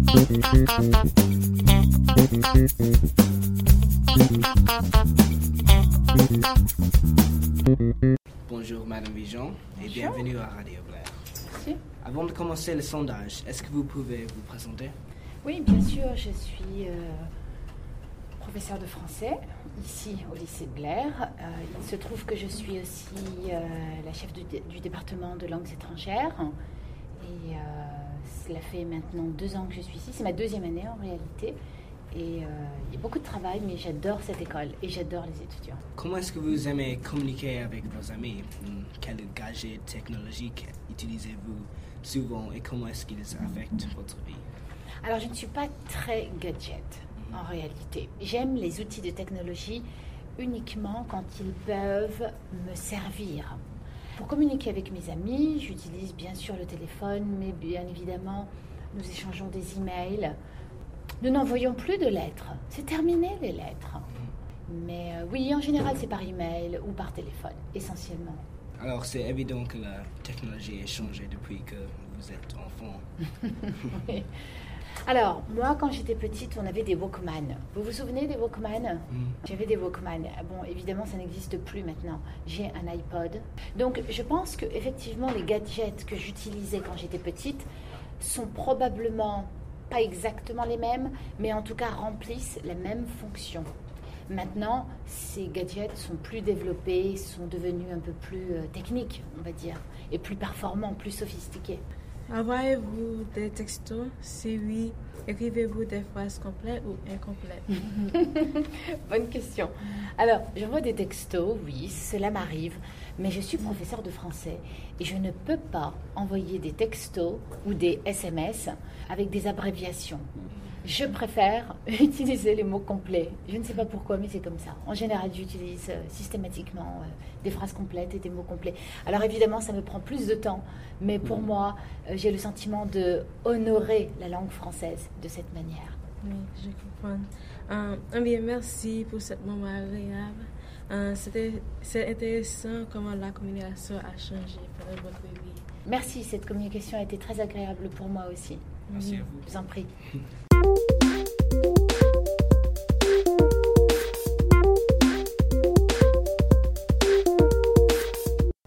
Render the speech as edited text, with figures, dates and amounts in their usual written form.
Bonjour Madame Vigeon et bienvenue à Radio Blair. Merci. Avant de commencer le sondage, est-ce que vous pouvez vous présenter? Oui, bien sûr, je suis professeure de français ici au lycée de Blair. Il se trouve que je suis aussi la chef du département de langues étrangères. Et cela fait maintenant 2 ans que je suis ici. C'est ma 2e année en réalité. Et il y a beaucoup de travail, mais j'adore cette école et j'adore les étudiants. Comment est-ce que vous aimez communiquer avec vos amis? Quels gadgets technologiques utilisez-vous souvent et comment est-ce qu'ils affectent votre vie? Alors, je ne suis pas très gadget en réalité. J'aime les outils de technologie uniquement quand ils peuvent me servir. Pour communiquer avec mes amis, j'utilise bien sûr le téléphone, mais bien évidemment, nous échangeons des emails. Nous n'envoyons plus de lettres. C'est terminé les lettres. Mais oui, en général, c'est par email ou par téléphone, essentiellement. Alors, c'est évident que la technologie a changé depuis que vous êtes enfant. Oui. Alors, moi, quand j'étais petite, on avait des Walkman. Vous vous souvenez des Walkman? J'avais des Walkman. Bon, évidemment, ça n'existe plus maintenant. J'ai un iPod. Donc, je pense qu'effectivement, les gadgets que j'utilisais quand j'étais petite sont probablement pas exactement les mêmes, mais en tout cas remplissent la même fonction. Maintenant, ces gadgets sont plus développés, sont devenus un peu plus techniques, on va dire, et plus performants, plus sophistiqués. Envoyez-vous des textos? Si oui, écrivez-vous des phrases complètes ou incomplètes? Bonne question. Alors, j'envoie des textos, oui, cela m'arrive, mais je suis professeure de français et je ne peux pas envoyer des textos ou des SMS avec des abréviations. Je préfère utiliser les mots complets. Je ne sais pas pourquoi, mais c'est comme ça. En général, j'utilise systématiquement des phrases complètes et des mots complets. Alors évidemment, ça me prend plus de temps, mais pour moi, j'ai le sentiment de honorer la langue française de cette manière. Oui, je comprends. Bien, merci pour ce moment agréable. C'est intéressant comment la communication a changé pendant votre vie. Merci, cette communication a été très agréable pour moi aussi. Merci à vous. Je vous en prie.